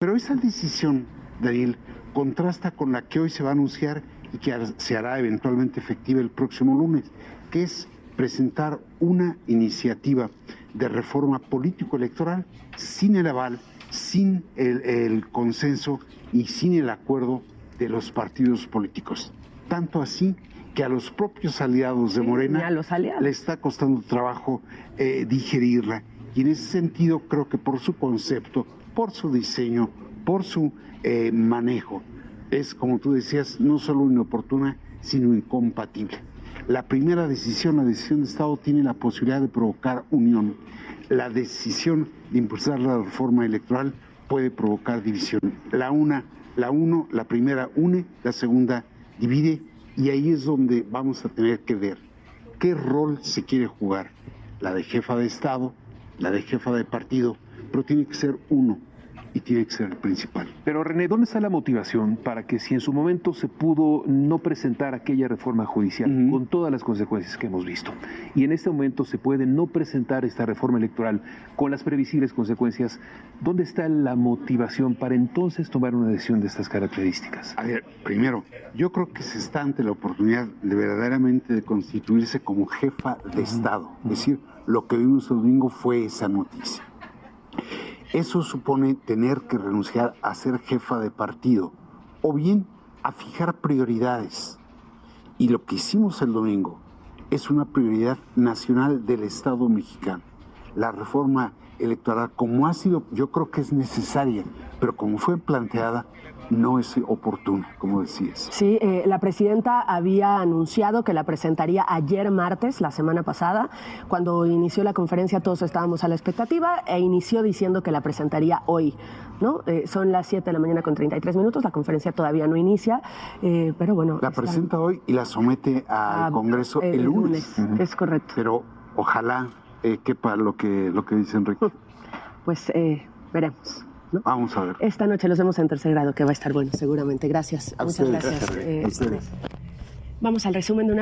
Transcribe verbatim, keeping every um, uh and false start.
Pero esa decisión, Daniel, contrasta con la que hoy se va a anunciar y que se hará eventualmente efectiva el próximo lunes, que es presentar una iniciativa de reforma político-electoral sin el aval, sin el, el consenso y sin el acuerdo de los partidos políticos. Tanto así que a los propios aliados de Morena sí, le está costando trabajo eh, digerirla. Y en ese sentido creo que por su concepto, por su diseño, por su eh, manejo, es, como tú decías, no solo inoportuna, sino incompatible. La primera decisión, la decisión de Estado, tiene la posibilidad de provocar unión. La decisión de impulsar la reforma electoral puede provocar división. La una, la uno, la primera une, la segunda divide, y ahí es donde vamos a tener que ver qué rol se quiere jugar. La de jefa de Estado, la de jefa de partido, pero tiene que ser uno. Y tiene que ser el principal. Pero René, ¿dónde está la motivación para que si en su momento se pudo no presentar aquella reforma judicial uh-huh. con todas las consecuencias que hemos visto, y en este momento se puede no presentar esta reforma electoral con las previsibles consecuencias, ¿dónde está la motivación para entonces tomar una decisión de estas características? A ver, primero, yo creo que se está ante la oportunidad de verdaderamente de constituirse como jefa de uh-huh. Estado. Es decir, lo que vimos el domingo fue esa noticia. Eso supone tener que renunciar a ser jefa de partido o bien a fijar prioridades. Y lo que hicimos el domingo es una prioridad nacional del Estado mexicano. La reforma electoral, como ha sido, yo creo que es necesaria, pero como fue planteada, no es oportuna, como decías. Sí, eh, la presidenta había anunciado que la presentaría ayer martes, la semana pasada. Cuando inició la conferencia todos estábamos a la expectativa e inició diciendo que la presentaría hoy, ¿no? Eh, son las siete de la mañana con treinta y tres minutos, la conferencia todavía no inicia, eh, pero bueno. La está... presenta hoy y la somete al a, Congreso el, el lunes. lunes. Uh-huh. Es correcto. Pero ojalá eh, quepa lo que, lo que dice Enrique. Pues eh, veremos. ¿No? Vamos a ver. Esta noche los vemos en tercer grado, que va a estar bueno, seguramente. Gracias. A Muchas ustedes, gracias. gracias Eh, a ustedes. Vamos al resumen de una